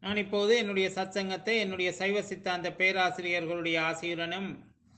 நான் இப்போது என்னுடைய சத்சங்கத்தை என்னுடைய சைவ சித்தாந்த பேராசிரியர்களுடைய ஆசியுடனும்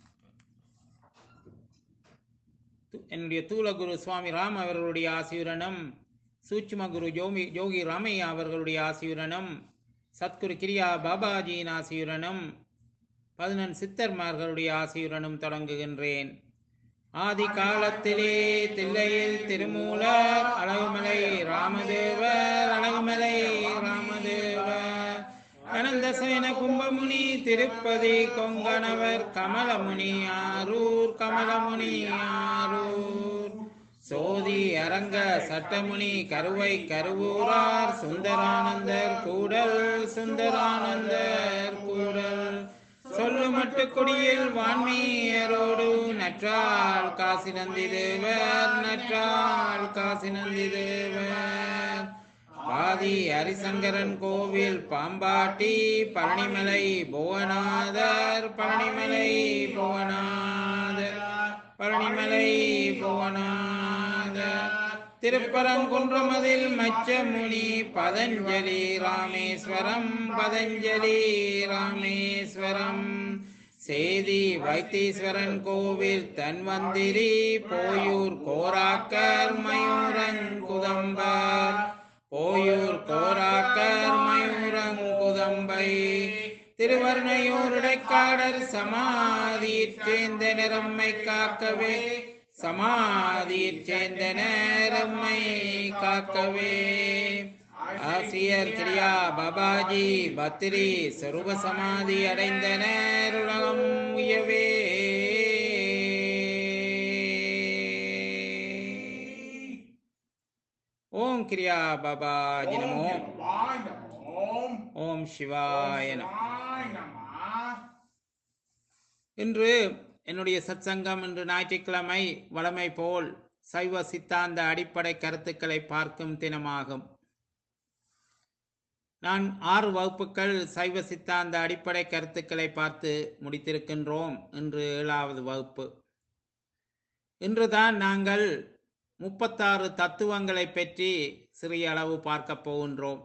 என்னுடைய தூலகுரு சுவாமி ராம் அவர்களுடைய ஆசியுடனும் சூட்சும குரு யோகி ராமையா அவர்களுடைய ஆசியுடனும் சத்குரு கிரியா பாபாஜியின் ஆசியுடனும் 11 சித்தர்மார்களுடைய ஆசியுடனும் தொடங்குகின்றேன். ஆதி காலத்திலே தில்லையில் திருமூலர் அழகுமலை ராமதேவர் அழகுமலை ராமதேவர் அனந்தசேன கும்பமுனி திருப்பதி கொங்கணவர் கமலமுனி ஆரூர் கமலமுனி ஆரூர் சோதி அரங்க சட்டமுனி கருவை கருவூரார் சுந்தரானந்தர் கூடல் சுந்தரானந்தர் கூடல் சொல்லு மட்டு குடியில் வான்மீயரோடு நற்றால் காசி நந்தி தேவர் நற்றால் காசி நந்தி தேவர் பாதி ஹரிசங்கரன் கோவில் பாம்பாட்டி பழனிமலை புவனாதர் பழனிமலை புவனாதர் பழனிமலை புவனாதர் திருப்பரங்குன்றமதில் மச்சமுனி பதஞ்சலி ராமேஸ்வரம் பதஞ்சலி ராமேஸ்வரம் சேதி வைத்தீஸ்வரன் கோவில் தன்வந்திரி போயூர் கோராக்கர் மயூரங்குதம்பர் போயூர் கோராக்கர் மயூரங்குதம்பை திருவர்ணையூர் இடைக்காடர் சமாதியிற் சேர்ந்த நிறம்மை காக்கவே சமாதியிற் சேர்ந்த நேரம்மை காக்கவே ஆசிரியர் கிரியா பாபாஜி பத்திரி சொரூப சமாதி அடைந்த நேருலகம் உயவே. ஓம் கிரியா பாபாஜி நமோ. ஓம் சிவாய நமோ. இன்று என்னுடைய சத்சங்கம் இன்று ஞாயிற்றுக்கிழமை வழமை போல் சைவ சித்தாந்த அடிப்படை கருத்துக்களை பார்க்கும் தினமாகும். நான் 6 வகுப்புகள் சைவ சித்தாந்த அடிப்படை கருத்துக்களை பார்த்து முடித்திருக்கின்றோம். இன்று 7வது வகுப்பு. இன்றுதான் நாங்கள் 36 தத்துவங்களை பற்றி சிறிய அளவு பார்க்க போகின்றோம்.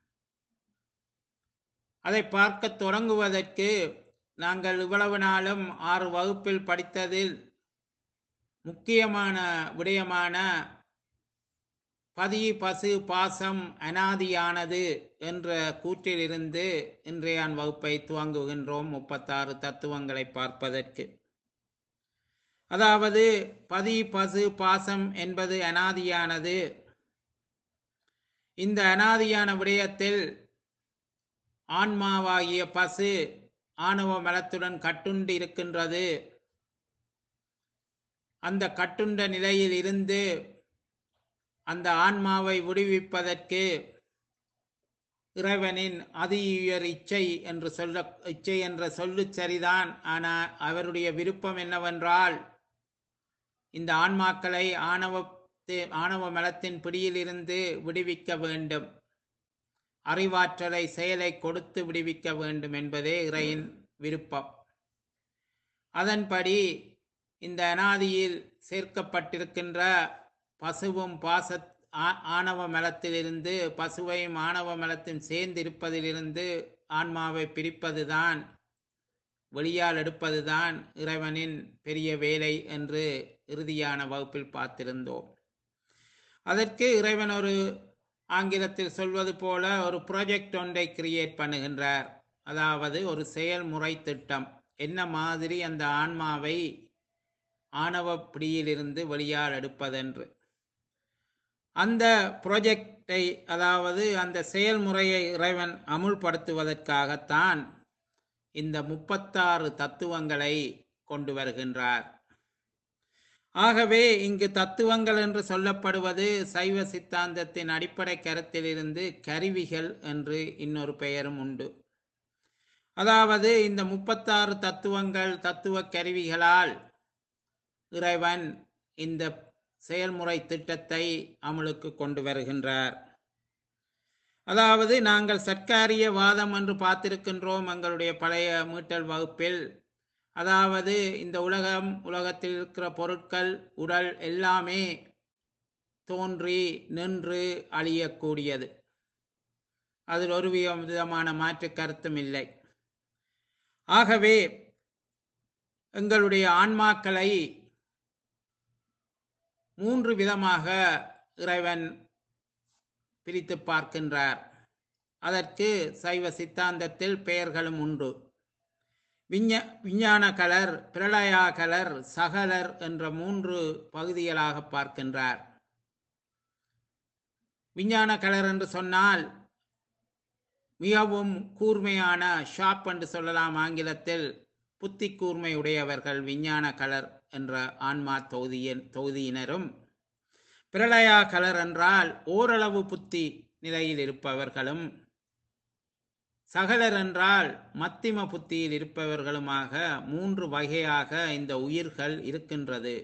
அதை பார்க்க தொடங்குவதற்கு நாங்கள் இவ்வளவு நாளும் 6 வகுப்பில் படித்ததில் முக்கியமான விடயமான பதி பசு பாசம் அனாதியானது என்ற கூற்றிலிருந்து இன்றைய வகுப்பை துவங்குகின்றோம். 36 தத்துவங்களை பார்ப்பதற்கு. அதாவது பதி பசு பாசம் என்பது அனாதியானது. இந்த அனாதியான விடயத்தில் ஆன்மாவாகிய பசு ஆணவ மலத்துடன் கட்டுண்டு இருக்கின்றது. அந்த கட்டுண்ட நிலையில் இருந்து அந்த ஆன்மாவை விடுவிப்பதற்கு இறைவனின் அதியுயர் இச்சை என்ற சொல்லு சரிதான். ஆனால் அவருடைய விருப்பம் என்னவென்றால் இந்த ஆன்மாக்களை ஆணவ மலத்தின் பிடியிலிருந்து விடுவிக்க வேண்டும், அறிவாற்றலை செயலை கொடுத்து விடுவிக்க வேண்டும் என்பதே இறையின் விருப்பம். அதன்படி இந்த அனாதியில் சேர்க்கப்பட்டிருக்கின்ற பசுவும் ஆணவ மலத்திலிருந்து பசுவையும் ஆணவ மலத்தையும் சேர்ந்து இருப்பதிலிருந்து ஆன்மாவை பிரிப்பதுதான், வெளியால் எடுப்பதுதான் இறைவனின் பெரிய வேலை என்று இறுதியான வகுப்பில் பார்த்திருந்தோம். அதற்கு இறைவன் ஒரு ஆங்கிலத்தில் சொல்வது போல ஒரு ப்ராஜெக்ட் ஒன்றை கிரியேட் பண்ணுகின்றார். அதாவது ஒரு செயல்முறை திட்டம், என்ன மாதிரி அந்த ஆன்மாவை ஆணவ பிடியிலிருந்து வெளியால் எடுப்பதென்று. அந்த ப்ராஜெக்டை, அதாவது அந்த செயல்முறையை இறைவன் அமுல்படுத்துவதற்காகத்தான் இந்த 36 தத்துவங்களை கொண்டு வருகின்றார். ஆகவே இங்கு தத்துவங்கள் என்று சொல்லப்படுவது சைவ சித்தாந்தத்தின் அடிப்படை கருத்திலிருந்து கருவிகள் என்று இன்னொரு பெயரும் உண்டு. அதாவது இந்த 36 தத்துவங்கள் தத்துவ கருவிகளால் இறைவன் இந்த செயல்முறை திட்டத்தை அமலுக்கு கொண்டு வருகின்றார். அதாவது நாங்கள் சர்க்காரியவாதம் என்று பார்த்திருக்கின்றோம் எங்களுடைய பழைய மீட்டல் வகுப்பில். அதாவது இந்த உலகத்தில் இருக்கிற பொருட்கள், உடல் எல்லாமே தோன்றி நின்று அழியக்கூடியது. அதில் ஒரு விதமான மாற்று கருத்தும் இல்லை. ஆகவே எங்களுடைய ஆன்மாக்களை 3 விதமாக இறைவன் பிரித்து பார்க்கின்றார். அதற்கு சைவ சித்தாந்தத்தில் பெயர்களும் உண்டு. விஞ்ஞான கலர், பிரளயா கலர், சகலர் என்ற 3 பகுதிகளாக பார்க்கின்றார். விஞ்ஞான கலர் என்று சொன்னால் மிகவும் கூர்மையான, ஷார்ப் என்று சொல்லலாம் ஆங்கிலத்தில், புத்தி கூர்மை உடையவர்கள் விஞ்ஞான கலர் என்ற ஆன்மா தொகுதியினரும், பிரளயா கலர் என்றால் ஓரளவு புத்தி நிலையில் இருப்பவர்களும், சகலர் என்றால் மத்திம புத்தியில் இருப்பவர்களுமாக 3 வகையாக இந்த உயிர்கள் இருக்கின்றது.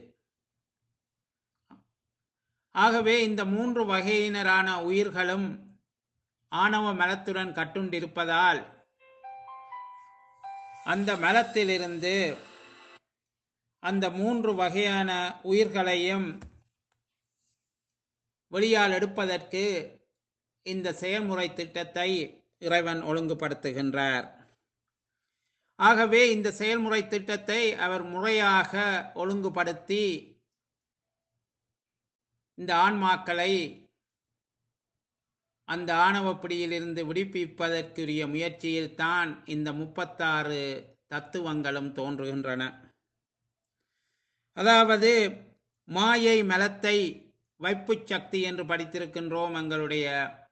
ஆகவே இந்த 3 வகையினரான உயிர்களும் ஆணவ மலத்துடன் கட்டுண்டிருப்பதால் அந்த மலத்திலிருந்து அந்த 3 வகையான உயிர்களையும் வெளியால் எடுப்பதற்கு இந்த செயல்முறை திட்டத்தை இறைவன் ஒழுங்குபடுத்துகின்றார். ஆகவே இந்த செயல்முறை திட்டத்தை அவர் முறையாக ஒழுங்குபடுத்தி இந்த ஆன்மாக்களை அந்த ஆணவ பிடியிலிருந்து விடுவிப்பதற்குரிய முயற்சியில் தான் இந்த 36 தத்துவங்களும் தோன்றுகின்றன. அதாவது மாயை மலத்தை வைப்பு சக்தி என்று படித்திருக்கின்றோம் எங்களுடைய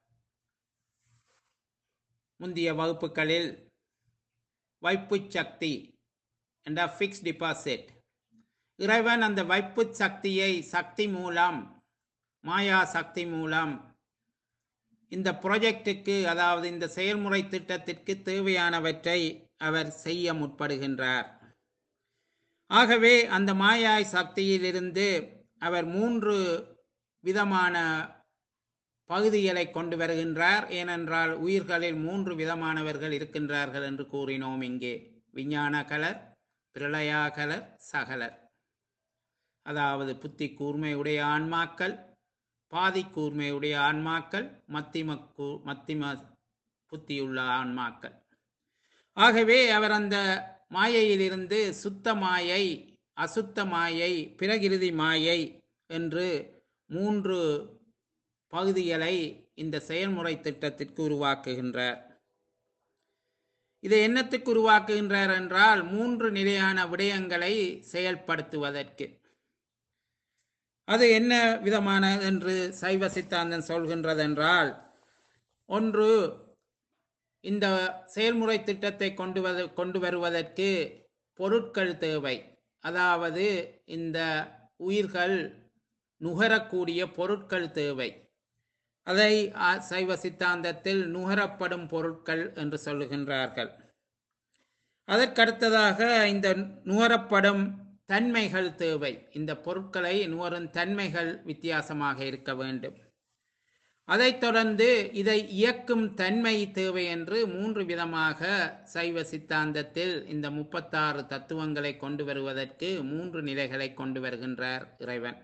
முந்தைய வகுப்புகளில். வைப்பு சக்தி என்ற ஃபிக்ஸ் டிபாசிட். இறைவன் அந்த வைப்பு சக்தியை சக்தி மூலம், மாயா சக்தி மூலம் இந்த ப்ராஜெக்டுக்கு, அதாவது இந்த செயல்முறை திட்டத்திற்கு தேவையானவற்றை அவர் செய்ய முற்படுகின்றார். ஆகவே அந்த மாயாய் சக்தியிலிருந்து அவர் 3 விதமான பகுதிகளை கொண்டு வருகின்றார். ஏனென்றால் உயிர்களில் 3 விதமானவர்கள் இருக்கின்றார்கள் என்று கூறினோம் இங்கே. விஞ்ஞான கலர், பிரளயா கலர், சகலர். அதாவது புத்தி கூர்மையுடைய ஆன்மாக்கள், பாதி கூர்மையுடைய ஆன்மாக்கள், மத்திம புத்தியுள்ள ஆன்மாக்கள். ஆகவே அவர் அந்த மாயையிலிருந்து சுத்த மாயை, அசுத்த மாயை, பிரகிருதி மாயை என்று 3 பகுதிகளை இந்த செயல்முறை திட்டத்திற்கு உருவாக்குகின்றார். இதை என்னத்துக்கு உருவாக்குகின்றார் என்றால் 3 நிலையான விடயங்களை செயல்படுத்துவதற்கு. அது என்ன விதமான என்று சைவ சித்தாந்தம் சொல்கின்றது என்றால், ஒன்று, இந்த செயல்முறை திட்டத்தை கொண்டு வருவதற்கு பொருட்கள் தேவை. அதாவது இந்த உயிர்கள் நுகரக்கூடிய பொருட்கள் தேவை. அதை சைவ சித்தாந்தத்தில் நுகரப்படும் பொருட்கள் என்று சொல்லுகின்றார்கள். அதற்கடுத்ததாக இந்த நுகரப்படும் தன்மைகள் தேவை. இந்த பொருட்களை நுகரும் தன்மைகள் வித்தியாசமாக இருக்க வேண்டும். அதைத் தொடர்ந்து இதை இயக்கும் தன்மை தேவை என்று 3 விதமாக சைவ சித்தாந்தத்தில் இந்த 36 தத்துவங்களை கொண்டு வருவதற்கு 3 நிலைகளை கொண்டு வருகின்றார் இறைவன்.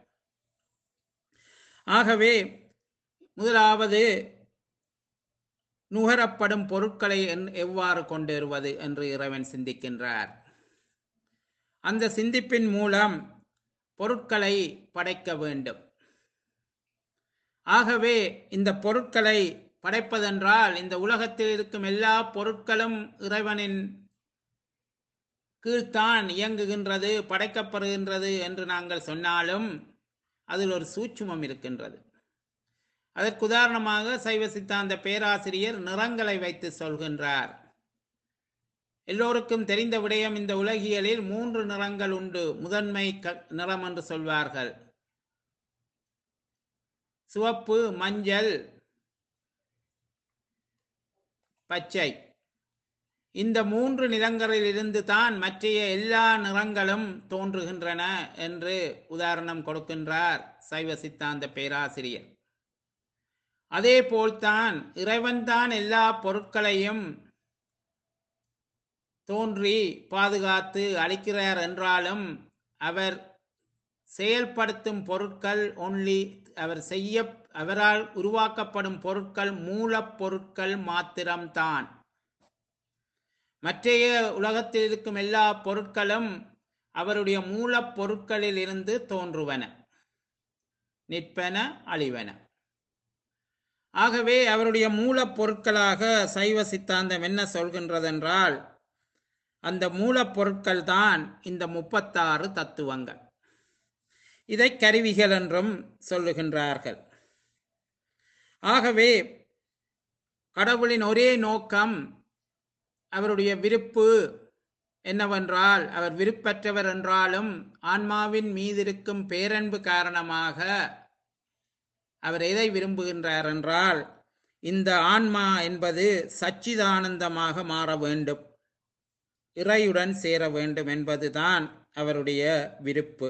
ஆகவே முதலாவது நுகரப்படும் பொருட்களை எவ்வாறு கொண்டு வருவது என்று இறைவன் சிந்திக்கின்றார். அந்த சிந்திப்பின் மூலம் பொருட்களை படைக்க வேண்டும். ஆகவே இந்த பொருட்களை படைப்பதென்றால் இந்த உலகத்தில் இருக்கும் எல்லா பொருட்களும் இறைவனின் கீழ்தான் இயங்குகின்றது, படைக்கப்படுகின்றது என்று நாங்கள் சொன்னாலும் அதில் ஒரு சூட்சுமம் இருக்கின்றது. அதற்கு உதாரணமாக சைவ சித்தாந்த பேராசிரியர் நிறங்களை வைத்து சொல்கின்றார். எல்லோருக்கும் தெரிந்த விடயம், இந்த உலகியலில் 3 நிறங்கள் உண்டு. முதன்மை நிறம் என்று சொல்வார்கள். சிவப்பு, மஞ்சள், பச்சை. இந்த 3 நிறங்களில் இருந்து தான் மற்றைய எல்லா நிறங்களும் தோன்றுகின்றன என்று உதாரணம் கொடுக்கின்றார் சைவ சித்தாந்த பேராசிரியர். அதே போல்தான் இறைவன்தான் எல்லா பொருட்களையும் தோன்றி பாதுகாத்து அளிக்கிறார் என்றாலும் அவர் செயல்படுத்தும் பொருட்கள் ஒன்லி அவர் அவரால் உருவாக்கப்படும் பொருட்கள் மூலப்பொருட்கள் மாத்திரம்தான். மற்றைய உலகத்தில் இருக்கும் எல்லா பொருட்களும் அவருடைய மூலப்பொருட்களில் இருந்து தோன்றுவன, நிற்பன, அழிவன. ஆகவே அவருடைய மூலப்பொருட்களாக சைவ சித்தாந்தம் என்ன சொல்கின்றதென்றால், அந்த மூலப்பொருட்கள் தான் இந்த 36 தத்துவங்கள். இதை கருவிகள் என்றும் சொல்லுகின்றார்கள். ஆகவே கடவுளின் ஒரே நோக்கம், அவருடைய விருப்பு என்னவென்றால், அவர் விருப்பற்றவர் என்றாலும் ஆன்மாவின் மீதிருக்கும் பேரன்பு காரணமாக அவர் எதை விரும்புகின்றார் என்றால், இந்த ஆன்மா என்பது சச்சிதானந்தமாக மாற வேண்டும், இறையுடன் சேர வேண்டும் என்பதுதான் அவருடைய விருப்பு.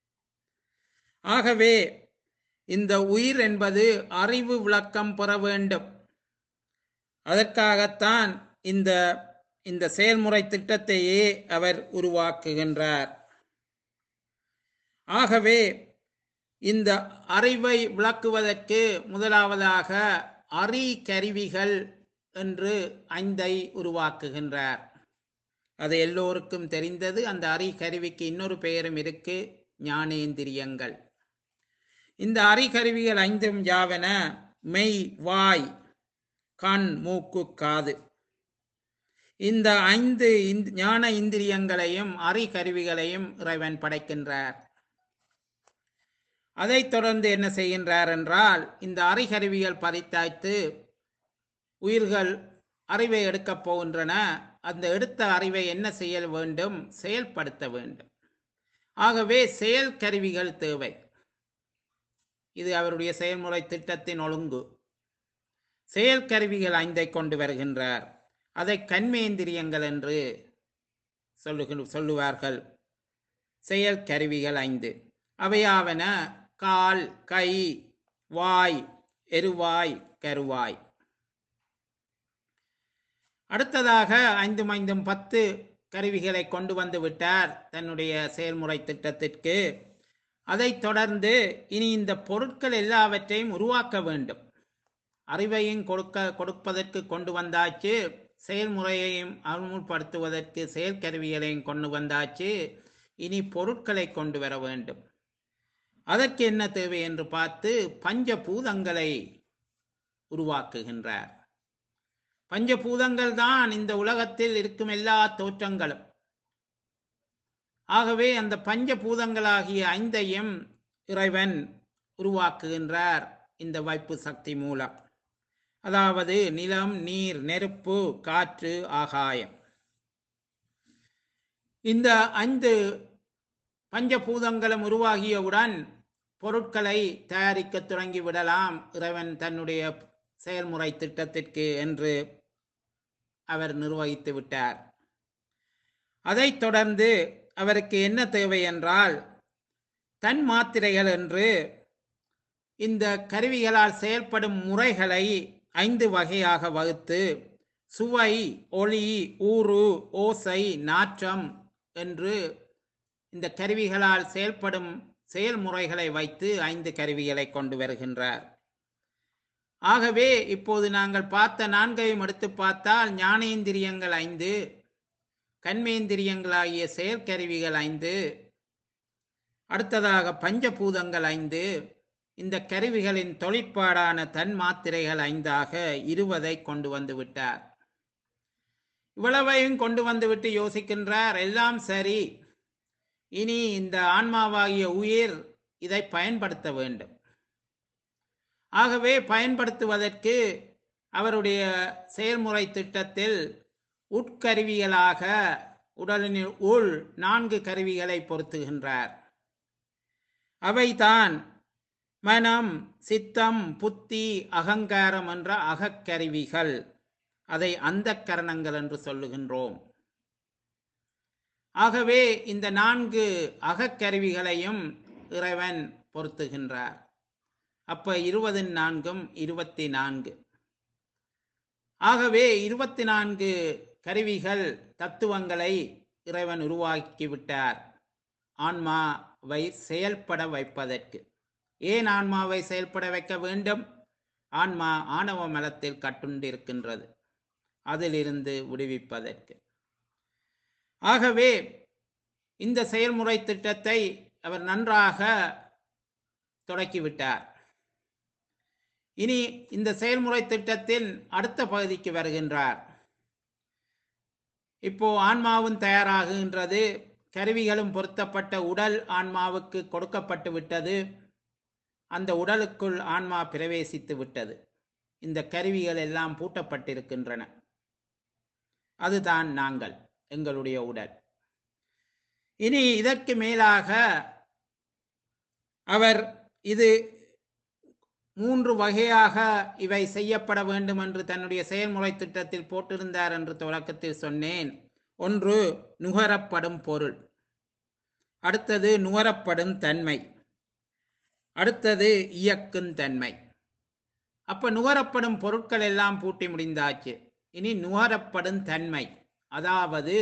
ஆகவே இந்த உயிர் என்பது அறிவு விளக்கம் பெற வேண்டும். அதற்காகத்தான் இந்த இந்த செயல்முறை திட்டத்தையே அவர் உருவாக்குகின்றார். ஆகவே இந்த அறிவை விளக்குவதற்கு முதலாவதாக அறி கருவிகள் என்று 5 உருவாக்குகின்றார். அது எல்லோருக்கும் தெரிந்தது. அந்த அறி கருவிக்கு இன்னொரு பெயரும் இருக்கு, ஞானேந்திரியங்கள். இந்த அறிகருவிகள் 5 யாவன? மெய், வாய், கண், மூக்கு, காது. இந்த 5 ஞான இந்திரியங்களையும் அறிகருவிகளையும் இறைவன் படைக்கின்றார். அதைத் தொடர்ந்து என்ன செய்கின்றார் என்றால், இந்த அறிகருவிகள் பறித்தாய்த்து உயிர்கள் அறிவை எடுக்கப் போகின்றன. அந்த எடுத்த அறிவை என்ன செய்ய வேண்டும்? செயல்படுத்த வேண்டும். ஆகவே செயல் கருவிகள் தேவை. இது அவருடைய செயல்முறை திட்டத்தின் ஒழுங்கு. செயல் கருவிகள் 5 கொண்டு வருகின்றார். அதை கண்மேந்திரியங்கள் என்று சொல்லுவார்கள். செயல் கருவிகள் 5 அவையாவன: கால், கை, வாய், எருவாய், கருவாய். அடுத்ததாக 5 5 10 கருவிகளை கொண்டு வந்து விட்டார் தன்னுடைய செயல்முறை திட்டத்திற்கு. அதைத் தொடர்ந்து இனி இந்த பொருட்கள் எல்லாவற்றையும் உருவாக்க வேண்டும். அறிவையும் கொடுப்பதற்கு கொண்டு வந்தாச்சு, செயல்முறையையும் அமுல்படுத்துவதற்கு செயற்கருவிகளையும் கொண்டு வந்தாச்சு. இனி பொருட்களை கொண்டு வர வேண்டும். அதற்கு என்ன தேவை என்று பார்த்து பஞ்சபூதங்களை உருவாக்குகின்றார். பஞ்சபூதங்கள் தான் இந்த உலகத்தில் இருக்கும் எல்லா தோற்றங்களும். ஆகவே அந்த பஞ்சபூதங்களாகிய 5ஐயும் இறைவன் உருவாக்குகின்றார் இந்த வைப்பு சக்தி மூலம். அதாவது நிலம், நீர், நெருப்பு, காற்று, ஆகாயம். இந்த 5 பஞ்சபூதங்களும் உருவாகியவுடன் பொருட்களை தயாரிக்க தொடங்கி விடலாம் இறைவன் தன்னுடைய செயல்முறை திட்டத்திற்கு என்று அவர் நிர்வகித்து விட்டார். அதைத் தொடர்ந்து அவருக்கு என்ன தேவை என்றால், தன் மாத்திரைகள் என்று இந்த கருவிகளால் செயல்படும் முறைகளை 5 வகையாக வகுத்து சுவை, ஒளி, ஊறு, ஓசை, நாற்றம் என்று இந்த கருவிகளால் செயல்படும் செயல்முறைகளை வைத்து 5 கருவிகளை கொண்டு வருகின்றார். ஆகவே இப்போது நாங்கள் பார்த்த 4ஐயும் எடுத்து பார்த்தால் ஞானேந்திரியங்கள் 5, கண்மேந்திரியங்களாகிய செயற்கருவிகள் 5, அடுத்ததாக பஞ்சபூதங்கள் 5, இந்த கருவிகளின் தொழிற்பாடான தன் மாத்திரைகள் 5ஆக 20ஐ கொண்டு வந்து விட்டார். இவ்வளவையும் கொண்டு வந்துவிட்டு யோசிக்கின்றார், எல்லாம் சரி, இனி இந்த ஆன்மாவாகிய உயிர் இதை பயன்படுத்த வேண்டும். ஆகவே பயன்படுத்துவதற்கு அவருடைய செயல்முறை திட்டத்தில் உட்கருவிகளாக உடலின் உள் 4 கருவிகளை பொருத்துகின்றார். அவைதான் மனம், சித்தம், புத்தி, அகங்காரம் என்ற அகக்கருவிகள். அதை அந்தக்கரணங்கள் என்று சொல்லுகின்றோம். ஆகவே இந்த 4 அகக்கருவிகளையும் இறைவன் பொருத்துகின்றார். அப்ப 20 4 24. ஆகவே 24 கருவிகள், தத்துவங்களை இறைவன் உருவாக்கிவிட்டார் ஆன்மாவை செயல்பட வைப்பதற்கு. ஏன் ஆன்மாவை செயல்பட வைக்க வேண்டும்? ஆன்மா ஆணவ மலத்தில் கட்டுண்டிருக்கின்றது, அதிலிருந்து விடுவிப்பதற்கு. ஆகவே இந்த செயல்முறை திட்டத்தை அவர் நன்றாக தொடக்கிவிட்டார். இனி இந்த செயல்முறை திட்டத்தின் அடுத்த பகுதிக்கு வருகின்றார். இப்போ ஆன்மாவும் தயாராகுகின்றது, கருவிகளும் பொருத்தப்பட்ட உடல் ஆன்மாவுக்கு கொடுக்கப்பட்டு விட்டது, அந்த உடலுக்குள் ஆன்மா பிரவேசித்து விட்டது. இந்த கருவிகள் எல்லாம் பூட்டப்பட்டிருக்கின்றன. அதுதான் நாங்கள், எங்களுடைய உடல். இனி இதற்கு மேலாக அவர் இது 3 வகையாக இவை செய்யப்பட வேண்டும் என்று தன்னுடைய செயல்முறை திட்டத்தில் போட்டிருந்தார் என்று தொடக்கத்தில் சொன்னேன். ஒன்று நுகரப்படும் பொருள், அடுத்தது நுகரப்படும் தன்மை, அடுத்தது இயக்கும் தன்மை. அப்ப நுகரப்படும் பொருட்கள் எல்லாம் பூட்டி முடிந்தாச்சு. இனி நுகரப்படும் தன்மை, அதாவது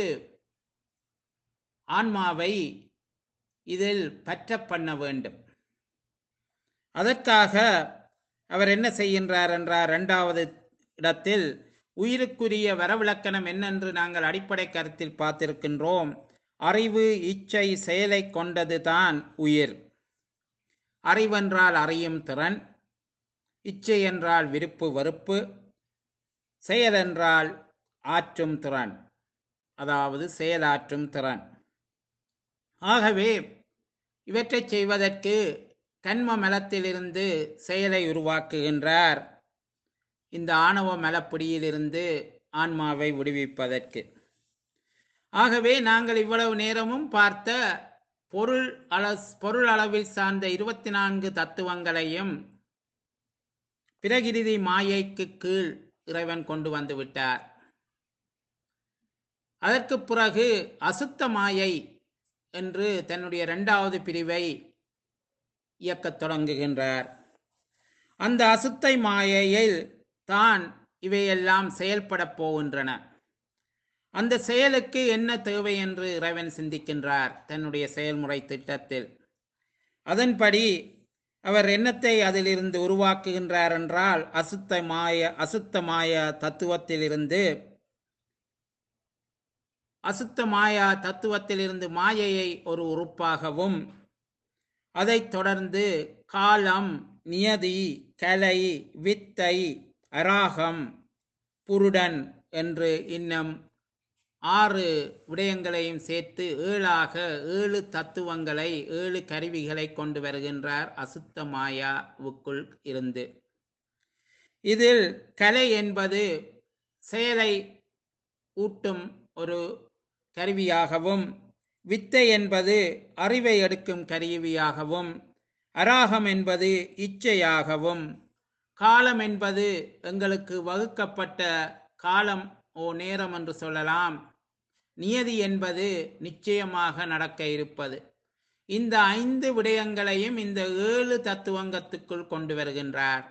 ஆன்மாவை இதில் பற்ற பண்ண வேண்டும். அதற்காக அவர் என்ன செய்கின்றார் என்றார், 2வது இடத்தில் உயிருக்குரிய வரவிலக்கணம் என்னென்று நாங்கள் அடிப்படை கருத்தில் பார்த்திருக்கின்றோம். அறிவு, இச்சை, செயலை கொண்டதுதான் உயிர். அறிவென்றால் அறியும் திறன், இச்சை என்றால் விருப்பு வெறுப்பு, செயல் என்றால் ஆற்றும் திறன், அதாவது செயலாற்றும் திறன். ஆகவே இவற்றை செய்வதற்கு கண்ம மலத்திலிருந்து செயலை உருவாக்குகின்றார், இந்த ஆணவ மலப்பிடியிலிருந்து ஆன்மாவை விடுவிப்பதற்கு. ஆகவே நாங்கள் இவ்வளவு நேரமும் பார்த்த பொருள் அளவில் சார்ந்த 24 தத்துவங்களையும் பிரகிருதி மாயைக்கு கீழ் இறைவன் கொண்டு வந்து விட்டார். அதற்கு பிறகு அசுத்த மாயை என்று தன்னுடைய 2வது பிரிவை இயக்கத் தொடங்குகின்றார். அந்த அசுத்தை மாயையில் தான் இவையெல்லாம் செயல்பட போகின்றன. அந்த செயலுக்கு என்ன தேவை என்று இறைவன் சிந்திக்கின்றார் தன்னுடைய செயல்முறை திட்டத்தில். அதன்படி அவர் என்னத்தை அதிலிருந்து உருவாக்குகின்றார் என்றால், அசுத்த மாய தத்துவத்திலிருந்து மாயையை ஒரு உறுப்பாகவும், அதைத் தொடர்ந்து காலம், நியதி, கலை, வித்தை, அராகம், புருடன் என்று இன்னும் 6 விடயங்களையும் சேர்த்து 7 தத்துவங்களை, 7 கருவிகளை கொண்டு வருகின்றார் அசுத்த மாயாவுக்குள் இருந்து. இதில் கலை என்பது செயலை ஊட்டும் ஒரு கருவியாகவும், வித்தை என்பது அறிவை எடுக்கும் கருவியாகவும், அராகம் என்பது இச்சையாகவும், காலம் என்பது எங்களுக்கு வகுக்கப்பட்ட காலம் நேரம் என்று சொல்லலாம், நியதி என்பது நிச்சயமாக நடக்க இருப்பது. இந்த 5 விடயங்களையும் இந்த 7 தத்துவங்கத்துக்குள் கொண்டு வருகின்றார்.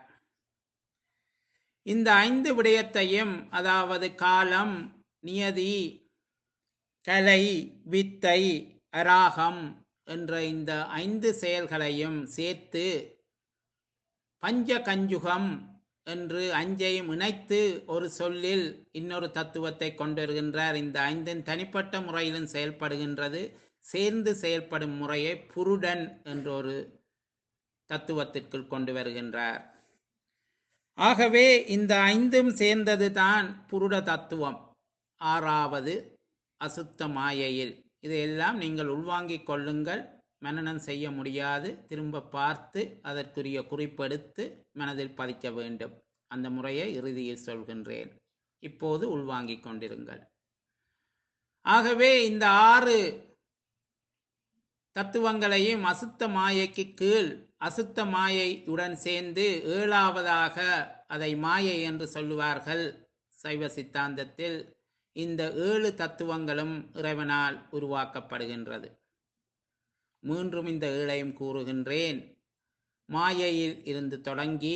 இந்த 5 விடயத்தையும், அதாவது காலம், நியதி, கலை, வித்தை, அராகம் என்ற இந்த 5 செயல்களையும் சேர்த்து பஞ்ச கஞ்சுகம் என்று 5ஐயும் இணைத்து ஒரு சொல்லில் இன்னொரு தத்துவத்தை கொண்டு வருகின்றார். இந்த 5 தனிப்பட்ட முறையிலும் செயல்படுகின்றது. சேர்ந்து செயல்படும் முறையை புருடன் என்ற ஒரு தத்துவத்திற்குள் கொண்டு வருகின்றார். ஆகவே இந்த 5ம் சேர்ந்தது தான் புருட தத்துவம், 6வது அசுத்த மாயையில். இதையெல்லாம் நீங்கள் உள்வாங்கிக் கொள்ளுங்கள். மனனம் செய்ய முடியாது, திரும்ப பார்த்து அதற்குரிய குறிப்பெடுத்து மனதில் பதிக்க வேண்டும். அந்த முறையை இறுதியில் சொல்கின்றேன், இப்போது உள்வாங்கிக் கொண்டிருங்கள். ஆகவே இந்த 6 தத்துவங்களையும் அசுத்த மாயைக்கு கீழ், அசுத்த மாயையுடன் சேர்ந்து 7வதாக அதை மாயை என்று சொல்லுவார்கள் சைவ சித்தாந்தத்தில். இந்த 7 தத்துவங்களும் இறைவனால் உருவாக்கப்படுகின்றது. மீண்டும் இந்த 7ஐயும் கூறுகின்றேன். மாயையில் இருந்து தொடங்கி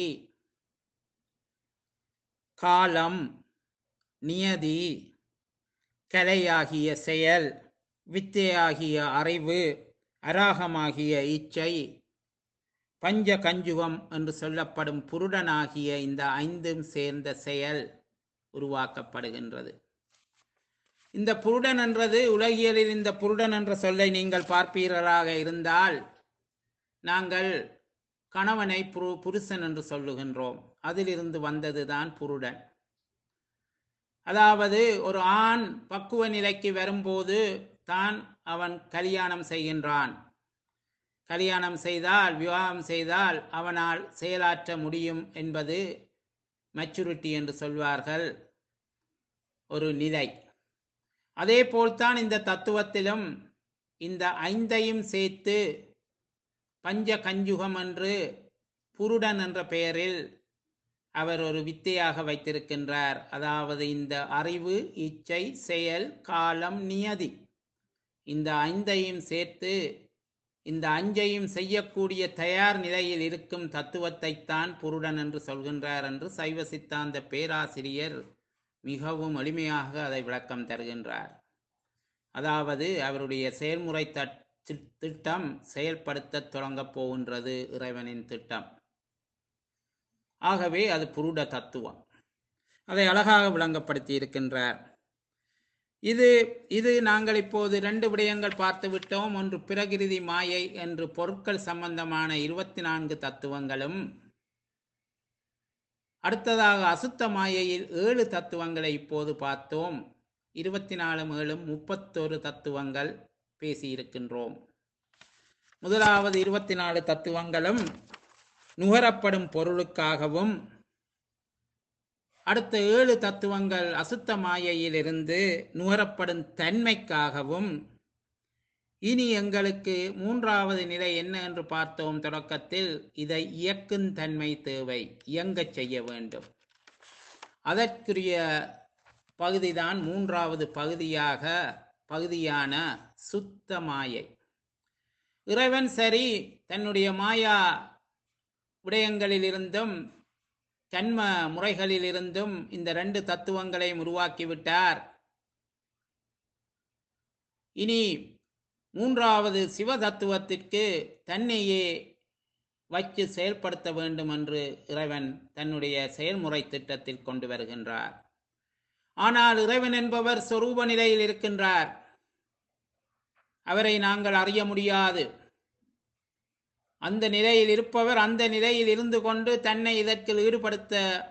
காலம், நியதி, கலையாகிய செயல், வித்தையாகிய அறிவு, அராகமாகிய இச்சை, பஞ்ச கஞ்சுகம் என்று சொல்லப்படும் புருடனாகிய இந்த ஐந்தும் சேர்ந்த செயல் உருவாக்கப்படுகின்றது. இந்த புருடன் என்றது உலகியலில் இந்த புருடன் என்ற சொல்லை நீங்கள் பார்ப்பீர்களாக இருந்தால் நாங்கள் கணவனை புருஷன் என்று சொல்லுகின்றோம். அதிலிருந்து வந்ததுதான் புருடன். அதாவது ஒரு ஆண் பக்குவ நிலைக்கு வரும்போது தான் அவன் கல்யாணம் செய்கின்றான். கல்யாணம் செய்தால், விவாகம் செய்தால் அவனால் செயலாற்ற முடியும் என்பது மெச்சூரிட்டி என்று சொல்வார்கள், ஒரு நிலை. அதே போல்தான் இந்த தத்துவத்திலும் இந்த ஐந்தையும் சேர்த்து பஞ்ச கஞ்சுகம் என்று புருடன் என்ற பெயரில் அவர் ஒரு வித்தையாக வைத்திருக்கின்றார். அதாவது இந்த அறிவு, இச்சை, செயல், காலம், நியதி, இந்த ஐந்தையும் சேர்த்து இந்த அஞ்சையும் செய்யக்கூடிய தயார் நிலையில் இருக்கும் தத்துவத்தைத்தான் புருடன் என்று சொல்கின்றார் என்று சைவ சித்தாந்த பேராசிரியர் மிகவும் எளிமையாக அதை விளக்கம் தருகின்றார். அதாவது அவருடைய செயல்முறை திட்டம் செயல்படுத்த தொடங்கப் போகின்றது இறைவனின் திட்டம். ஆகவே அது புருட தத்துவம். அதை அழகாக விளங்கப்படுத்தி இருக்கின்றார். இது நாங்கள் இப்போது 2 விடயங்கள் பார்த்து விட்டோம். ஒன்று பிரகிருதி மாயை என்று பொருட்கள் சம்பந்தமான 24 தத்துவங்களும், அடுத்ததாக அசுத்த மாயையில் 7 தத்துவங்களை இப்போது பார்த்தோம். 24 7 31 தத்துவங்கள் பேசியிருக்கின்றோம். முதலாவது 24 தத்துவங்களும் நுகரப்படும் பொருளுக்காகவும், அடுத்த 7 தத்துவங்கள் அசுத்த மாயையிலிருந்து நுகரப்படும் தன்மைக்காகவும், இனி எங்களுக்கு 3வது நிலை என்ன என்று பார்த்தோம் தொடக்கத்தில். இதை இயக்கும் தன்மை தேவை, இயங்கச் செய்ய வேண்டும். அதற்குரிய பகுதிதான் 3வது பகுதியான சுத்த மாயை. இறைவன் சரி தன்னுடைய மாயா விடயங்களிலிருந்தும் கண்ம முறைகளிலிருந்தும் இந்த 2 தத்துவங்களையும் உருவாக்கிவிட்டார். இனி 3வது சிவ தத்துவத்திற்கு தன்னையே வச்சு செயல்படுத்த வேண்டும் என்று இறைவன் தன்னுடைய செயல்முறை திட்டத்தில் கொண்டு வருகின்றார். ஆனால் இறைவன் என்பவர் சொரூப நிலையில் இருக்கின்றார். அவரை நாங்கள் அறிய முடியாது. அந்த நிலையில் இருப்பவர் அந்த நிலையில் இருந்து கொண்டு தன்னை இதற்கு ஈடுபடுத்த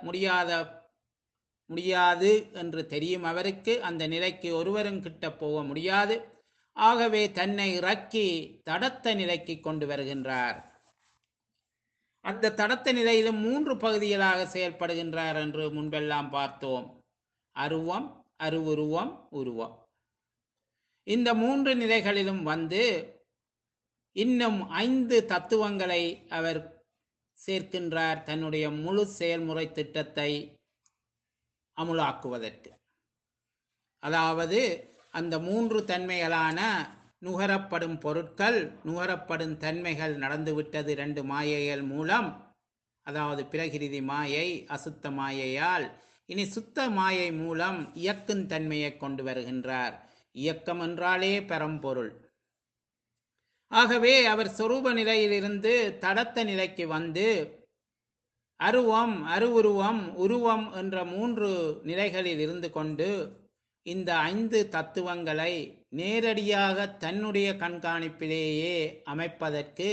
முடியாது என்று தெரியும் அவருக்கு. அந்த நிலைக்கு ஒருவரும் கிட்ட போக முடியாது. ஆகவே தன்னை இறக்கி தடத்த நிலைக்கு கொண்டு வருகின்றார். அந்த தடத்த நிலையிலும் 3 பகுதிகளாக செயல்படுகின்றார் என்று முன்பெல்லாம் பார்த்தோம். அருவம், அருவுருவம், உருவம். இந்த 3 நிலைகளிலும் வந்து இன்னும் 5 தத்துவங்களை அவர் சேர்க்கின்றார் தன்னுடைய முழு செயல்முறை திட்டத்தை அமுலாக்குவதற்கு. அதாவது அந்த 3 தன்மைகளான நுகரப்படும் பொருட்கள், நுகரப்படும் தன்மைகள் நடந்துவிட்டது 2 மாயைகள் மூலம். அதாவது பிரகிருதி மாயை, அசுத்த மாயையால். இனி சுத்த மாயை மூலம் இயக்கும் தன்மையை கொண்டு வருகின்றார். இயக்கம் என்றாலே பரம்பொருள். ஆகவே அவர் சொரூப நிலையிலிருந்து தடத்த நிலைக்கு வந்து அருவம், அருவுருவம், உருவம் என்ற 3 நிலைகளில் இருந்து கொண்டு இந்த 5 தத்துவங்களை நேரடியாக தன்னுடைய கண்காணிப்பிலேயே அமைப்பதற்கு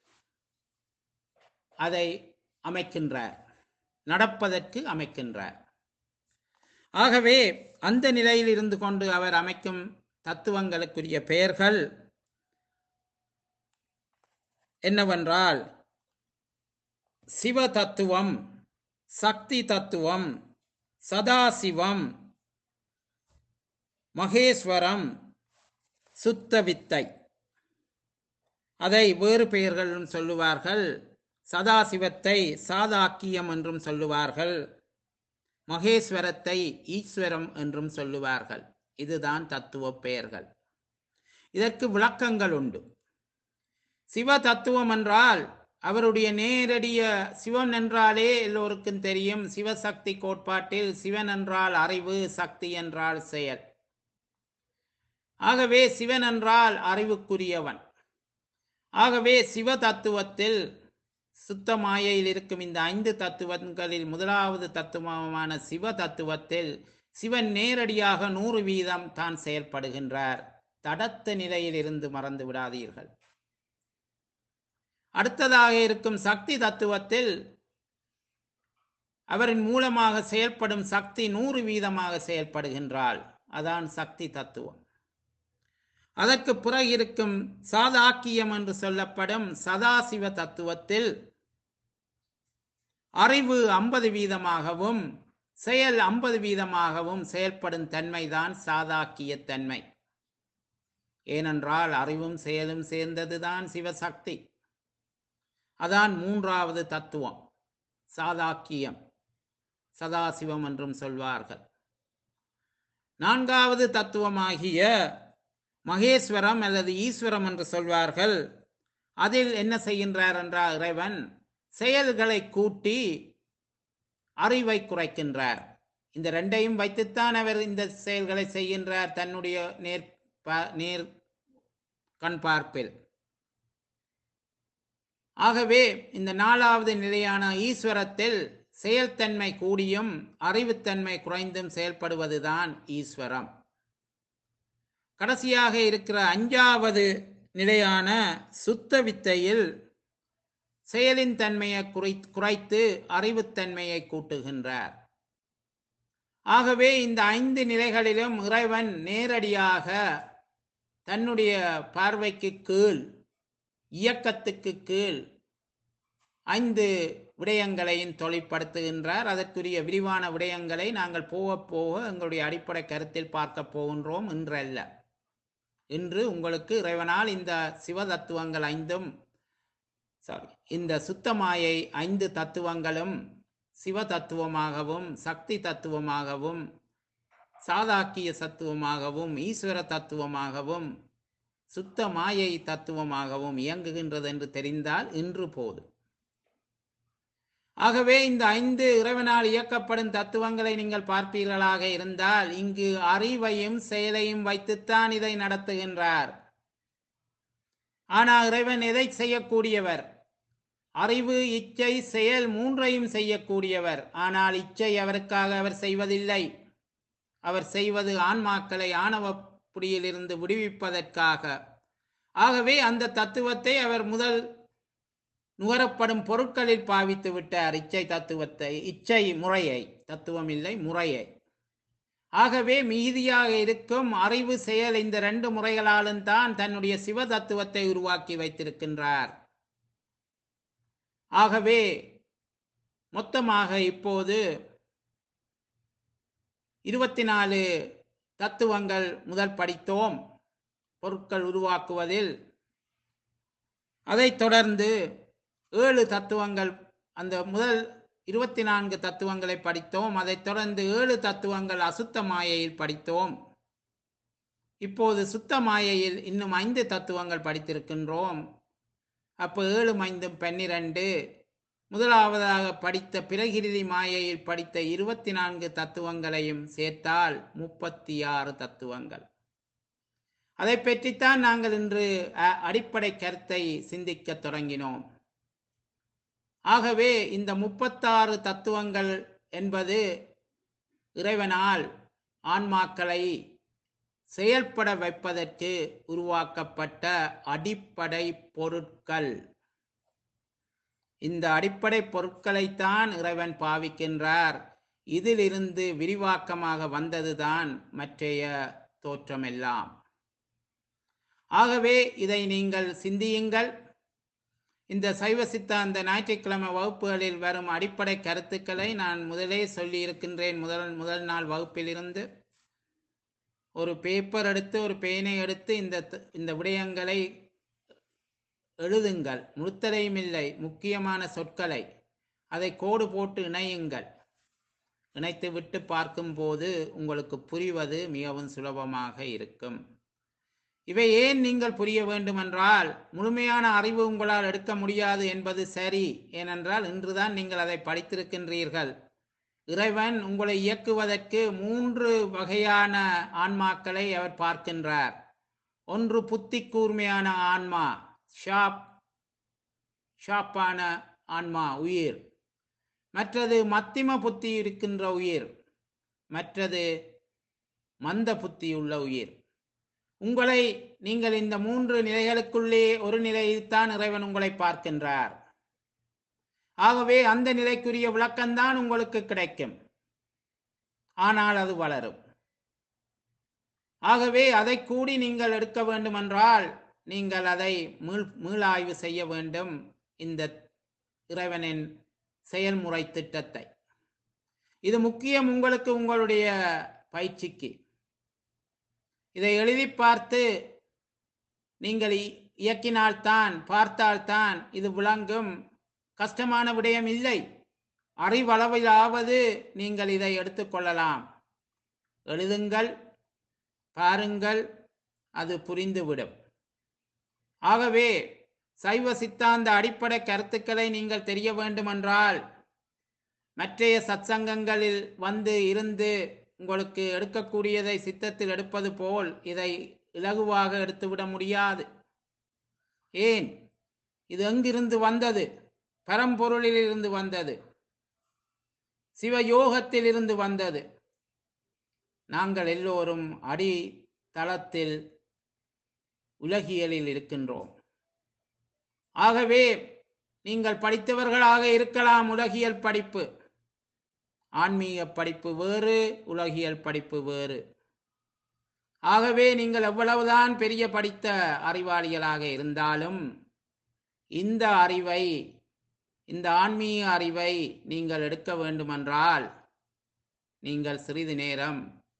அதை அமைக்கின்றார், நடப்பதற்கு அமைக்கின்றார். ஆகவே அந்த நிலையில் இருந்து கொண்டு அவர் அமைக்கும் தத்துவங்களுக்குரிய பெயர்கள் என்னவென்றால் சிவ தத்துவம், சக்தி தத்துவம், சதாசிவம், மகேஸ்வரம், சுத்த வித்தை. அதை வேறு பெயர்களும் சொல்லுவார்கள். சதாசிவத்தை சாதாக்கியம் என்றும் சொல்லுவார்கள். மகேஸ்வரத்தை ஈஸ்வரம் என்றும் சொல்லுவார்கள். இதுதான் தத்துவ பெயர்கள். இதற்கு விளக்கங்கள் உண்டு. சிவ தத்துவம் என்றால் அவருடைய நேரடிய சிவன் என்றாலே எல்லோருக்கும் தெரியும். சிவசக்தி கோட்பாட்டில் சிவன் என்றால் அறிவு, சக்தி என்றால் செயல். ஆகவே சிவன் என்றால் அறிவுக்குரியவன். ஆகவே சிவ தத்துவத்தில் சுத்த மாயையில் இருக்கும் இந்த 5 தத்துவங்களில் முதலாவது தத்துவமான சிவ தத்துவத்தில் சிவன் நேரடியாக 100% தான் செயல்படுகின்றார். தடத்த நிலையில் இருந்து மறந்து விடாதீர்கள். அடுத்ததாக இருக்கும் சக்தி தத்துவத்தில் அவரின் மூலமாக செயல்படும் சக்தி 100% செயல்படுகின்றாள். அதான் சக்தி தத்துவம். அதற்கு பிறகு இருக்கும் சாதாக்கியம் என்று சொல்லப்படும் சதாசிவ தத்துவத்தில் அறிவு 50%, செயல் 50%, செயல்படும் தன்மைதான் சாதாக்கிய தன்மை. ஏனென்றால் அறிவும் செயலும் சேர்ந்ததுதான் சிவசக்தி. அதான் 3வது தத்துவம், சாதாக்கியம், சதாசிவம் என்றும் சொல்வார்கள். 4வது தத்துவமாகிய மகேஸ்வரம் அல்லது ஈஸ்வரம் என்று சொல்வார்கள். அதில் என்ன செய்கின்றார் என்றால் இறைவன் செயல்களை கூட்டி அறிவை குறைக்கின்றார். இந்த ரெண்டையும் வைத்துத்தான் அவர் இந்த செயல்களை செய்கின்றார் தன்னுடைய நேர் கண் பார்ப்பில். ஆகவே இந்த 4வது நிலையான ஈஸ்வரத்தில் செயல்தன்மை கூடியும் அறிவுத்தன்மை குறைந்தும் செயல்படுவதுதான் ஈஸ்வரம். கடைசியாக இருக்கிற 5வது நிலையான சுத்த வித்தையில் செயலின் தன்மையை குறைத்து அறிவுத்தன்மையை கூட்டுகின்றார். ஆகவே இந்த 5 நிலைகளிலும் இறைவன் நேரடியாக தன்னுடைய பார்வைக்கு கீழ், இயக்கத்துக்கு கீழ் 5 விடயங்களையும் தொழிற்படுத்துகின்றார். அதற்குரிய விரிவான விடயங்களை நாங்கள் போக போக எங்களுடைய அடிப்படை கருத்தில் பார்க்க போகின்றோம். இன்றல்ல, இன்று உங்களுக்கு இறைவனால் இந்த சிவ தத்துவங்கள் 5ம் இந்த சுத்தமாயை 5 தத்துவங்களும் சிவ தத்துவமாகவும் சக்தி தத்துவமாகவும் சாதாக்கிய தத்துவமாகவும் ஈஸ்வர தத்துவமாகவும் சுத்த மாயை தத்துவமாகவும் இயங்குகின்றது என்று தெரிந்தால் இன்று போதும். ஆகவே இந்த 5 இறைவனால் இயக்கப்படும் தத்துவங்களை நீங்கள் பார்ப்பீர்களாக இருந்தால் இங்கு அறிவையும் செயலையும் வைத்துத்தான் இதை நடத்துகின்றார். ஆனால் இறைவன் எதை செய்யக்கூடியவர்? அறிவு, இச்சை, செயல் 3ஐயும் செய்யக்கூடியவர். ஆனால் இச்சை அவருக்காக அவர் செய்வதில்லை. அவர் செய்வது ஆன்மாக்களை ஆணவ புடியிலிருந்து விடுவிப்பதற்காக. ஆகவே அந்த தத்துவத்தை அவர் முதல் நுகரப்படும் பொருட்களில் பாவித்து விட்டார். இச்சை தத்துவத்தை, இச்சை முறையை, தத்துவம் இல்லை முறையை. ஆகவே மீதியாக இருக்கும் அறிவு, செயல், இந்த 2 முறைகளாலும் தான் தன்னுடைய சிவ தத்துவத்தை உருவாக்கி வைத்திருக்கின்றார். ஆகவே மொத்தமாக இப்போது 24 தத்துவங்கள் முதல் படித்தோம் பொருட்கள் உருவாக்குவதில். அதைத் தொடர்ந்து 7 தத்துவங்கள், அந்த முதல் 24 தத்துவங்களை படித்தோம். அதைத் தொடர்ந்து 7 தத்துவங்கள் அசுத்த மாயையில் படித்தோம். இப்போது சுத்த மாயையில் இன்னும் 5 தத்துவங்கள் படித்திருக்கின்றோம். அப்போ 7 5 12. முதலாவதாக படித்த பிரகிருதி மாயையில் படித்த 24 தத்துவங்களையும் சேர்த்தால் 36 தத்துவங்கள். அதை பற்றித்தான் நாங்கள் இன்று அடிப்படை கருத்தை சிந்திக்க தொடங்கினோம். ஆகவே இந்த 36 தத்துவங்கள் என்பது இறைவனால் ஆன்மாக்களை செயல்பட வைப்பதற்கு உருவாக்கப்பட்ட அடிப்படை பொருட்கள். இந்த அடிப்படை பொருட்களைத்தான் இறைவன் பாவிக்கின்றார். இதிலிருந்து விரிவாக்கமாக வந்ததுதான் மற்றைய தோற்றமெல்லாம். ஆகவே இதை நீங்கள் சிந்தியுங்கள். இந்த சைவ சித்தாந்த ஞாயிற்றுக்கிழமை வகுப்புகளில் வரும் அடிப்படை கருத்துக்களை நான் முதலே சொல்லி இருக்கின்றேன். முதல் நாள் வகுப்பிலிருந்து ஒரு பேப்பர் எடுத்து ஒரு பேனை எடுத்து இந்த விடயங்களை எழுதுங்கள். முழுத்தலையும் இல்லை, முக்கியமான சொற்களை அதை கோடு போட்டு இணையுங்கள். இணைத்து விட்டு பார்க்கும் போது உங்களுக்கு புரிவது மிகவும் சுலபமாக இருக்கும். இவை ஏன் நீங்கள் புரிய வேண்டுமென்றால், முழுமையான அறிவு உங்களால் எடுக்க முடியாது என்பது சரி. ஏனென்றால் இன்றுதான் நீங்கள் அதை படித்திருக்கின்றீர்கள். இறைவன் உங்களை இயக்குவதற்கு 3 வகையான ஆன்மாக்களை அவர் பார்க்கின்றார். ஒன்று புத்தி கூர்மையான ஆன்மா, ஷார்ப்பான ஆன்மா உயிர், மற்றது மத்திம புத்தி இருக்கின்ற உயிர், மற்றது மந்த புத்தியுள்ள உயிர். உங்களை நீங்கள் இந்த மூன்று நிலைகளுக்குள்ளே ஒரு நிலையில்தான் இறைவன் உங்களை பார்க்கின்றார். ஆகவே அந்த நிலைக்குரிய விளக்கம்தான் உங்களுக்கு கிடைக்கும். ஆனால் அது வளரும். ஆகவே அதை கூடி நீங்கள் எடுக்க வேண்டுமென்றால் நீங்கள் அதை மீளாய்வு செய்ய வேண்டும். இந்த இறைவனின் செயல்முறை திட்டத்தை, இது முக்கியம் உங்களுக்கு, உங்களுடைய பயிற்சிக்கு. இதை எழுதி பார்த்து நீங்கள் இயக்கினால்தான், பார்த்தால்தான் இது விளங்கும். கஷ்டமான விடயம் இல்லை. அறிவளவிலாவது நீங்கள் இதை எடுத்துக்கொள்ளலாம். எழுதுங்கள், பாருங்கள், அது புரிந்துவிடும். ஆகவே சைவ சித்தாந்த அடிப்படை கருத்துக்களை நீங்கள் தெரிய வேண்டுமென்றால் மற்றைய சத்சங்கங்களில் வந்து இருந்து உங்களுக்கு எடுக்கக்கூடியதை சித்தத்தில் எடுப்பது போல் இதை இலகுவாக எடுத்துவிட முடியாது. ஏன்? இது எங்கிருந்து வந்தது? பரம்பொருளில் இருந்து வந்தது, சிவயோகத்தில் இருந்து வந்தது. நாங்கள் எல்லோரும் அடி தளத்தில் உலகியலில் இருக்கின்றோம். ஆகவே நீங்கள் படித்தவர்களாக இருக்கலாம். உலகியல் படிப்பு, ஆன்மீக படிப்பு வேறு, உலகியல் படிப்பு வேறு. ஆகவே நீங்கள் எவ்வளவுதான் பெரிய படித்த அறிவாளிகளாக இருந்தாலும் இந்த அறிவை, இந்த ஆன்மீக அறிவை நீங்கள் எடுக்க வேண்டுமென்றால் நீங்கள் சிறிது நேரம்,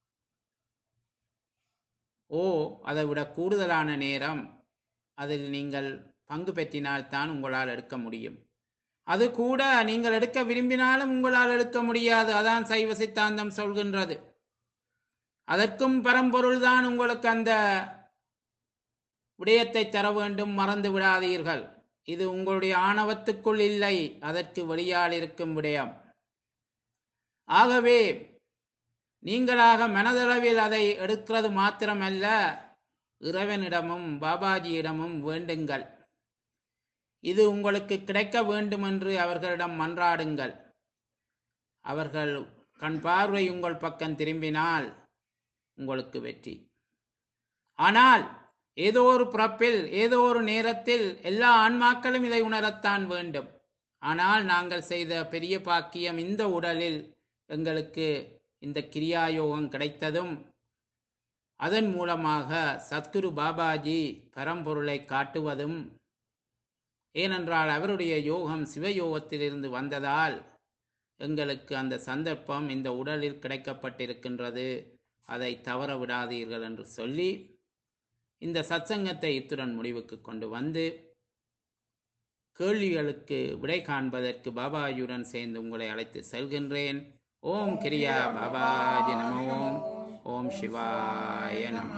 அதை விட கூடுதலான நேரம் அதில் நீங்கள் பங்கு பெற்றினால்தான் உங்களால் எடுக்க முடியும். அது கூட நீங்கள் எடுக்க விரும்பினாலும் உங்களால் எடுக்க முடியாது. அதான் சைவ சித்தாந்தம் சொல்கின்றது. அதற்கும் பரம்பொருள் தான் உங்களுக்கு அந்த விடயத்தை தர வேண்டும். மறந்து விடாதீர்கள். இது உங்களுடைய ஆணவத்துக்குள் இல்லை, அதற்கு வெளியால் இருக்கும் விடயம். ஆகவே நீங்களாக மனதளவில் அதை எடுக்கிறது மாத்திரமல்ல, இறைவனிடமும் பாபாஜியிடமும் வேண்டுங்கள். இது உங்களுக்கு கிடைக்க வேண்டும் என்று அவர்களிடம் மன்றாடுங்கள். அவர்கள் கண் பார்வை உங்கள் பக்கம் திரும்பினால் உங்களுக்கு வெற்றி. ஆனால் ஏதோ ஒரு பிறப்பில், ஏதோ ஒரு நேரத்தில் எல்லா ஆன்மாக்களும் இதை உணரத்தான் வேண்டும். ஆனால் நாங்கள் செய்த பெரிய பாக்கியம், இந்த உடலில் எங்களுக்கு இந்த கிரியாயோகம் கிடைத்ததும், அதன் மூலமாக சத்குரு பாபாஜி பரம்பொருளை காட்டுவதும். ஏனென்றால் அவருடைய யோகம் சிவயோகத்திலிருந்து வந்ததால் எங்களுக்கு அந்த சந்தர்ப்பம் இந்த உடலில் கிடைக்கப்பட்டிருக்கின்றது. அதை தவற விடாதீர்கள் என்று சொல்லி இந்த சத்சங்கத்தை இத்துடன் முடிவுக்கு கொண்டு வந்து, கேள்விகளுக்கு விடை காண்பதற்கு பாபாஜியுடன் சேர்ந்து உங்களை அழைத்து செல்கின்றேன். ஓம் கிரியா பாபாஜி நமோ. ஓம் சிவாய நம.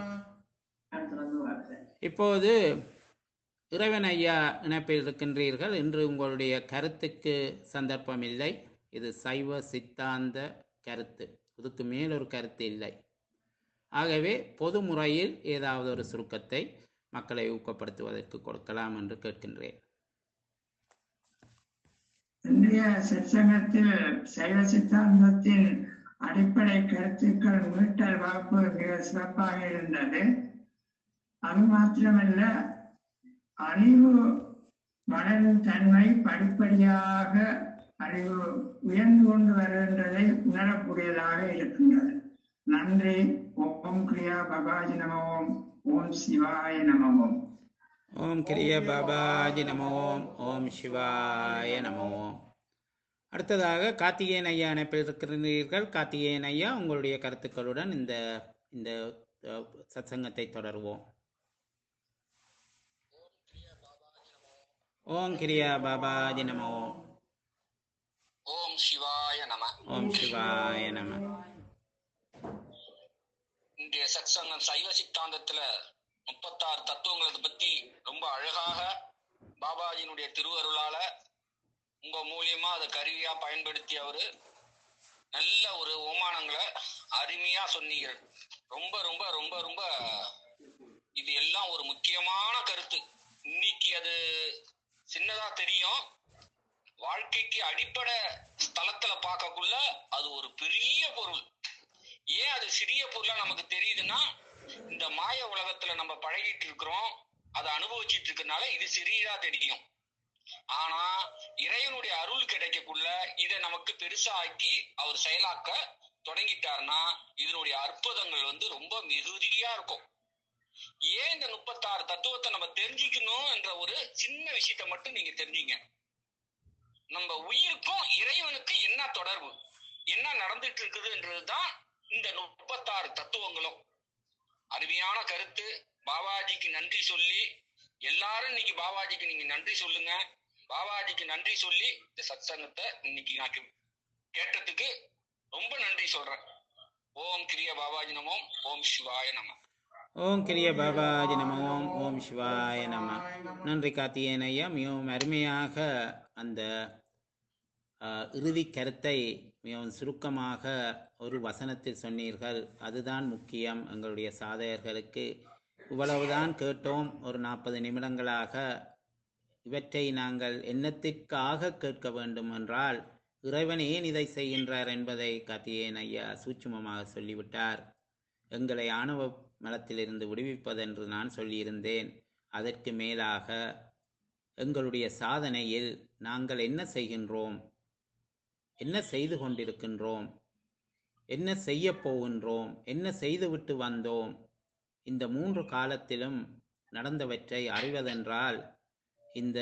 இப்போது இறைவன் ஐயா இணைப்பில் இருக்கின்றீர்கள். இன்று உங்களுடைய கருத்துக்கு சந்தர்ப்பம் இல்லை. இது சைவ சித்தாந்த கருத்து, இதுக்கு மேலொரு கருத்து இல்லை. ஆகவே பொது முறையில் ஏதாவது ஒரு சுருக்கத்தை மக்களை ஊக்கப்படுத்துவதற்கு கொடுக்கலாம் என்று கேட்கின்றேன். இன்றைய சத்சங்கத்தில் சைவ சித்தாந்தத்தின் அடிப்படை கருத்துக்கள் மீட்டல் வகுப்பு மிக சிறப்பாக இருந்தது. அது மாத்திரமல்ல, அறிவு வளரும் தன்மை படிப்படியாக அறிவு உயர்ந்து கொண்டு வருகின்றதை உணரக்கூடியதாக இருக்கின்றது. நன்றி. ஓம் கிரியா பாபாஜி நமோம். ஓம் சிவாய நமோம். ஓம் கிரியா பாபாஜி நமோம். ஓம் சிவாய நமோம். அடுத்ததாக கார்த்திகேயன் ஐயா இணைப்பில் இருக்கிறீர்கள். கார்த்திகேயன் ஐயா, உங்களுடைய கருத்துக்களுடன் இந்த இந்த சத்சங்கத்தை தொடருவோம். ஓம் கிரியா பாபாஜி நமோ. ஓம் சிவாய நம. ஓம் சிவாய நம. இன்றைய சத்சங்கம் சைவ சித்தாந்தத்துல 36 தத்துவங்களை பத்தி ரொம்ப அழகாக பாபாஜியினுடைய திருவருளால உங்க மூலியமா அதை கருவியா பயன்படுத்தி அவரு நல்ல ஒரு ஓமானங்களை அருமையா சொன்னீங்க. ரொம்ப ரொம்ப ரொம்ப ரொம்ப இது எல்லாம் ஒரு முக்கியமான கருத்து. இன்னைக்கு அது சின்னதா தெரியும், வாழ்க்கைக்கு அடிப்படை ஸ்தலத்துல பார்க்கக்குள்ள அது ஒரு பெரிய பொருள். ஏன் அது சிறிய பொருளா நமக்கு தெரியுதுன்னா, இந்த மாய உலகத்துல நம்ம பழகிட்டு இருக்கிறோம், அதை அனுபவிச்சுட்டு இருக்கனால இது சிறியதா தெரியும். ஆனா இறைவனுடைய அருள் கிடைக்கக்குள்ள இதை நமக்கு பெருசா ஆக்கி அவர் செயலாக்க தொடங்கிட்டாருன்னா இதனுடைய அற்புதங்கள் ரொம்ப மிகுதியா இருக்கும். ஏன் இந்த 36 தத்துவத்தை நம்ம தெரிஞ்சுக்கணும் என்ற ஒரு சின்ன விஷயத்தை மட்டும் நீங்க தெரிஞ்சுங்க. நம்ம உயிருக்கும் இறைவனுக்கு என்ன தொடர்பு, என்ன நடந்துட்டு இருக்குதுன்றதுதான் இந்த 36 தத்துவங்களும். அருமையான கருத்து. பாபாஜிக்கு நன்றி சொல்லி எல்லாரும் இன்னைக்கு பாபாஜிக்கு நீங்க நன்றி சொல்லுங்க. பாபாஜிக்கு நன்றி சொல்லி இந்த சத்சங்கத்தை இன்னைக்கு நான் கேட்டதுக்கு ரொம்ப நன்றி சொல்றேன். ஓம் கிரிய பாபாஜி நமோம். ஓம் சிவாய நம. ஓம் கிரிய பாபாஜி நம. ஓம் ஓம் சிவாய நம. நன்றி கார்த்திகேயன் ஐயா. மிகவும் அருமையாக அந்த இறுதி கருத்தை மிகவும் சுருக்கமாக ஒரு வசனத்தில் சொன்னீர்கள். அதுதான் முக்கியம். எங்களுடைய சாதகர்களுக்கு இவ்வளவுதான் கேட்டோம். ஒரு 40 நிமிடங்களாக இவற்றை நாங்கள் என்னத்திற்காக கேட்க வேண்டும் என்றால், இறைவன் ஏன் இதை செய்கின்றார் என்பதை கார்த்திகேயன் ஐயா சூட்சுமமாக சொல்லிவிட்டார். எங்களை ஆணவ மலத்திலிருந்து விடுவிப்பதென்று நான் சொல்லியிருந்தேன். அதற்கு மேலாக எங்களுடைய சாதனையில் நாங்கள் என்ன செய்கின்றோம், என்ன செய்து கொண்டிருக்கின்றோம், என்ன செய்ய போகின்றோம், என்ன செய்துவிட்டு வந்தோம், இந்த 3 காலத்திலும் நடந்தவற்றை அறிவதென்றால் இந்த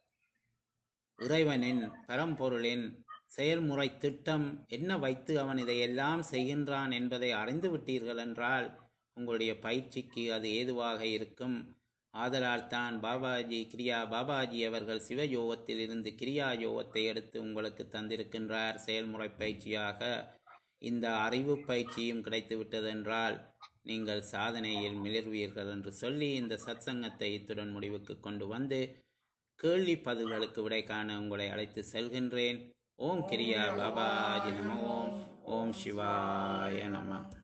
இறைவனின் பரம்பொருளின் செயல்முறை திட்டம் என்ன வைத்து அவன் இதையெல்லாம் செய்கின்றான் என்பதை அறிந்து விட்டீர்கள் என்றால் உங்களுடைய பயிற்சிக்கு அது ஏதுவாக இருக்கும். ஆதலால் தான் பாபாஜி அவர்கள் சிவயோகத்தில் இருந்து கிரியா யோகத்தை எடுத்து உங்களுக்கு தந்திருக்கின்றார் செயல்முறை பயிற்சியாக. இந்த அறிவு பயிற்சியும் கிடைத்து விட்டதென்றால் நீங்கள் சாதனையில் மிளர்வீர்கள் என்று சொல்லி இந்த சத்சங்கத்தை இத்துடன் முடிவுக்கு கொண்டு வந்து கேள்வி பதில்களுக்கு விடை காண உங்களை அழைத்து செல்கின்றேன். ஓம் கிரியா பாபாஜி நம. ஓம் ஓம் சிவாய நம.